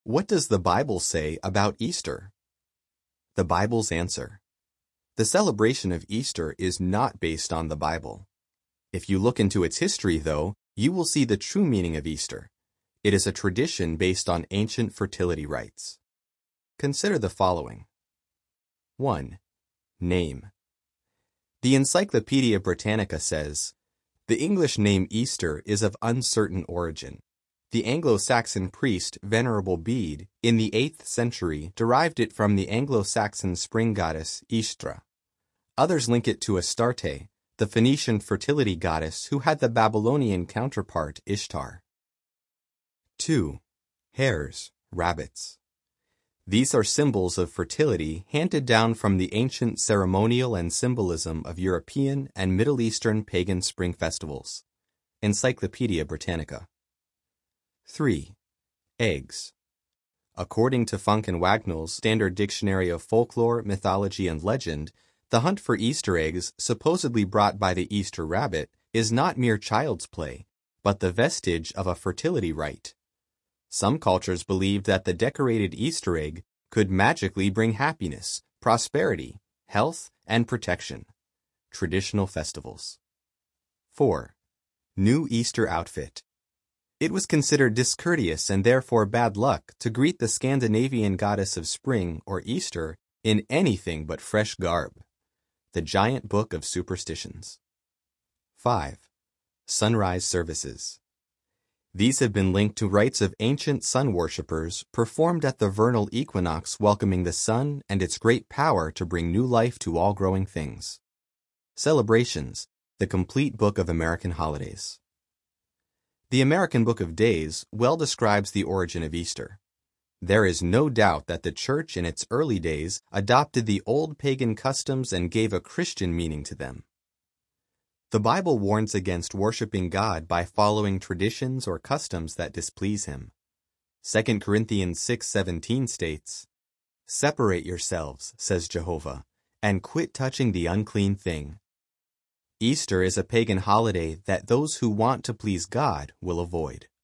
What does the Bible say about Easter? The Bible's answer. The celebration of Easter is not based on the Bible. If you look into its history, though, you will see the true meaning of Easter. It is a tradition based on ancient fertility rites. Consider the following. 1. Name. The Encyclopedia Britannica says, the English name Easter is of uncertain origin. The Anglo-Saxon priest Venerable Bede, in the 8th century, derived it from the Anglo-Saxon spring goddess Ishtra. Others link it to Astarte, the Phoenician fertility goddess who had the Babylonian counterpart Ishtar. 2. Hares, rabbits. These are symbols of fertility handed down from the ancient ceremonial and symbolism of European and Middle Eastern pagan spring festivals. Encyclopedia Britannica. 3. Eggs. According to Funk and Wagnall's Standard Dictionary of Folklore, Mythology, and Legend, the hunt for Easter eggs, supposedly brought by the Easter rabbit, is not mere child's play, but the vestige of a fertility rite. Some cultures believed that the decorated Easter egg could magically bring happiness, prosperity, health, and protection. Traditional festivals. 4. New Easter outfit. It was considered discourteous and therefore bad luck to greet the Scandinavian goddess of spring, or Easter, in anything but fresh garb. The Giant Book of Superstitions. 5. Sunrise services. These have been linked to rites of ancient sun worshippers performed at the vernal equinox, welcoming the sun and its great power to bring new life to all growing things. Celebrations, the complete book of American holidays. The American Book of Days well describes the origin of Easter. There is no doubt that the Church in its early days adopted the old pagan customs and gave a Christian meaning to them. The Bible warns against worshiping God by following traditions or customs that displease Him. 2 Corinthians 6:17 states, "Separate yourselves, says Jehovah, and quit touching the unclean thing." Easter is a pagan holiday that those who want to please God will avoid.